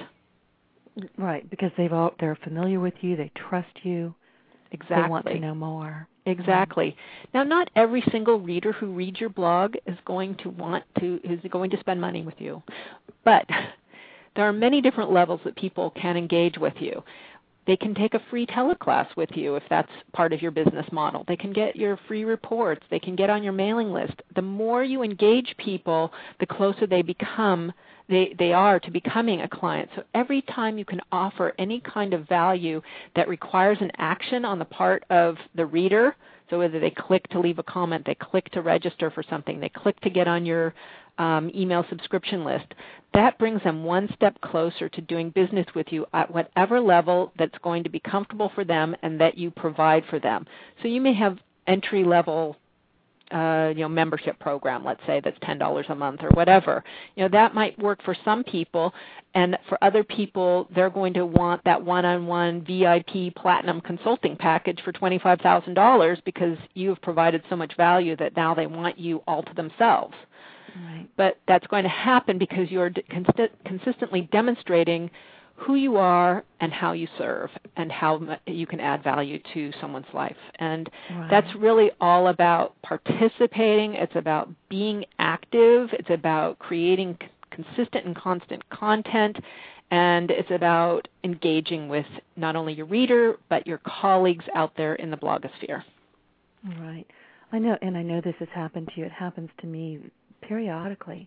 Right, because they've all, they're familiar with you, they trust you. Exactly. They want to know more. Exactly. Now, not every single reader who reads your blog is going to want to is going to spend money with you, but there are many different levels that people can engage with you. They can take a free teleclass with you if that's part of your business model. They can get your free reports. They can get on your mailing list. The more you engage people, the closer they become, they, they are to becoming a client. So every time you can offer any kind of value that requires an action on the part of the reader, so whether they click to leave a comment, they click to register for something, they click to get on your um, email subscription list, that brings them one step closer to doing business with you at whatever level that's going to be comfortable for them and that you provide for them. So you may have entry-level uh, you know, membership program, let's say, that's ten dollars a month or whatever. You know, that might work for some people, and for other people, they're going to want that one-on-one V I P platinum consulting package for twenty-five thousand dollars because you have provided so much value that now they want you all to themselves. Right. But that's going to happen because you're consi- consistently demonstrating who you are and how you serve and how you can add value to someone's life. And right. that's really all about participating. It's about being active. It's about creating c- consistent and constant content. And it's about engaging with not only your reader, but your colleagues out there in the blogosphere. Right. I know, and I know this has happened to you. It happens to me periodically.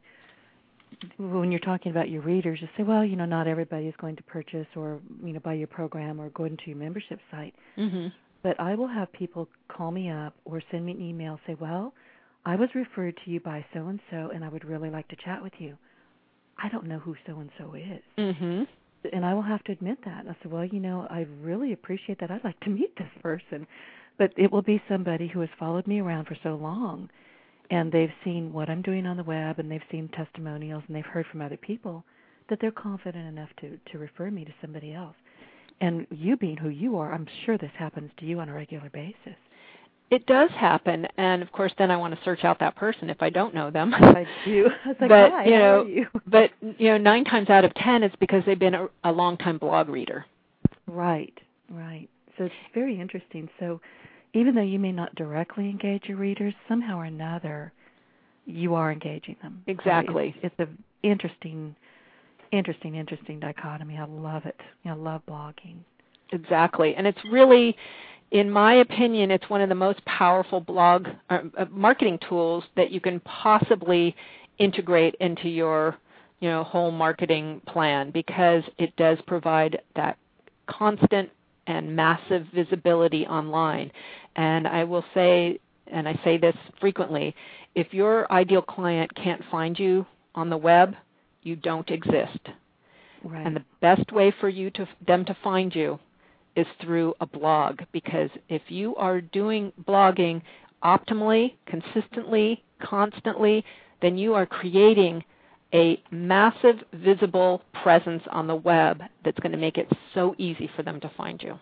When you're talking about your readers, you say, well, you know, not everybody is going to purchase or, you know, buy your program or go into your membership site. Mm-hmm. But I will have people call me up or send me an email, say, well, I was referred to you by so-and-so, and I would really like to chat with you. I don't know who so-and-so is. Mm-hmm. And I will have to admit that. And I said, well, you know, I really appreciate that. I'd like to meet this person. But it will be somebody who has followed me around for so long, and they've seen what I'm doing on the web, and they've seen testimonials, and they've heard from other people, that they're confident enough to, to refer me to somebody else. And you being who you are, I'm sure this happens to you on a regular basis. It does happen, and of course, then I want to search out that person if I don't know them. I do. I was like, but, hi, you know, how are you? But you know, nine times out of ten, it's because they've been a, a long-time blog reader. Right, right. So it's very interesting. So even though you may not directly engage your readers, somehow or another, you are engaging them. Exactly. So it's, it's an interesting, interesting, interesting dichotomy. I love it. I love blogging. Exactly, and it's really, in my opinion, it's one of the most powerful blog uh, marketing tools that you can possibly integrate into your, you know, whole marketing plan, because it does provide that constant and massive visibility online. And I will say, and I say this frequently, if your ideal client can't find you on the web, you don't exist. Right. And the best way for you to them to find you is through a blog, because if you are doing blogging optimally, consistently, constantly, then you are creating a massive visible presence on the web that's going to make it so easy for them to find you.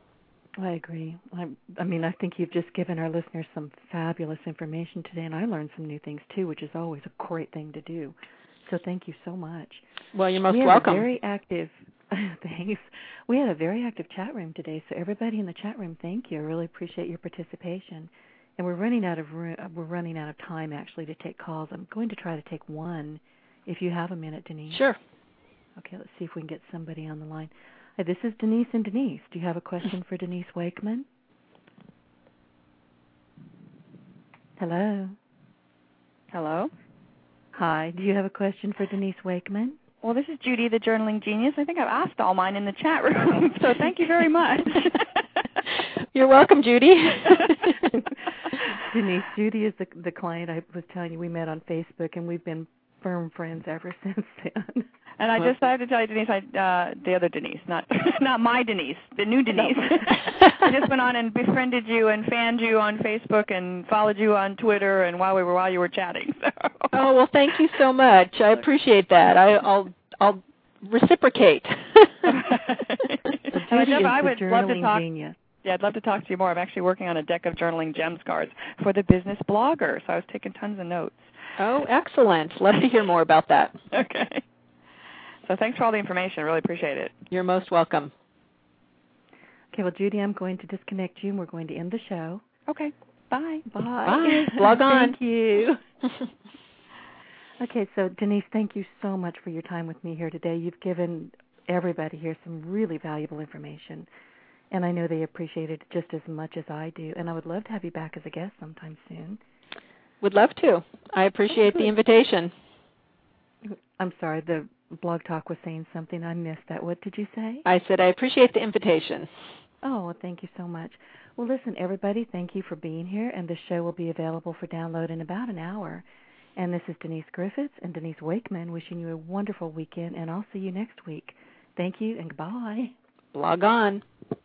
I agree. I, I mean, I think you've just given our listeners some fabulous information today, and I learned some new things, too, which is always a great thing to do. So thank you so much. Well, you're most we welcome. We had a very active, thanks. We had a very active chat room today, so everybody in the chat room, thank you. I really appreciate your participation. And we're running out of room, we're running out of time, actually, to take calls. I'm going to try to take one, if you have a minute, Denise. Sure. Okay, let's see if we can get somebody on the line. Hi, this is Denise and Denise. Do you have a question for Denise Wakeman? Hello. Hello. Hi. Do you have a question for Denise Wakeman? Well, this is Judy, the journaling genius. I think I've asked all mine in the chat room, so thank you very much. You're welcome, Judy. Denise, Judy is the the client I was telling you we met on Facebook, and we've been firm friends ever since then. And I just I have to tell you, Denise, I, uh, the other Denise, not not my Denise, the new Denise. I just went on and befriended you and fanned you on Facebook and followed you on Twitter, and while we were while you were chatting. So. Oh well, thank you so much. I appreciate that. I, I'll I'll reciprocate. So Judy Jeff, is I the would love to journaling talk. genius. Yeah, I'd love to talk to you more. I'm actually working on a deck of journaling gems cards for the business blogger, so I was taking tons of notes. Oh, excellent. Love to hear more about that. Okay. So thanks for all the information. I really appreciate it. You're most welcome. Okay, well, Judy, I'm going to disconnect you, and we're going to end the show. Okay. Bye. Bye. Bye. Blog on. Thank you. Okay, so Denise, thank you so much for your time with me here today. You've given everybody here some really valuable information, and I know they appreciate it just as much as I do, and I would love to have you back as a guest sometime soon. Would love to. I appreciate the invitation. I'm sorry, the Blog Talk was saying something. I missed that. What did you say? I said I appreciate the invitation. Oh, well, thank you so much. Well, listen, everybody, thank you for being here, and the show will be available for download in about an hour. And this is Denise Griffiths and Denise Wakeman wishing you a wonderful weekend, and I'll see you next week. Thank you, and goodbye. Blog on.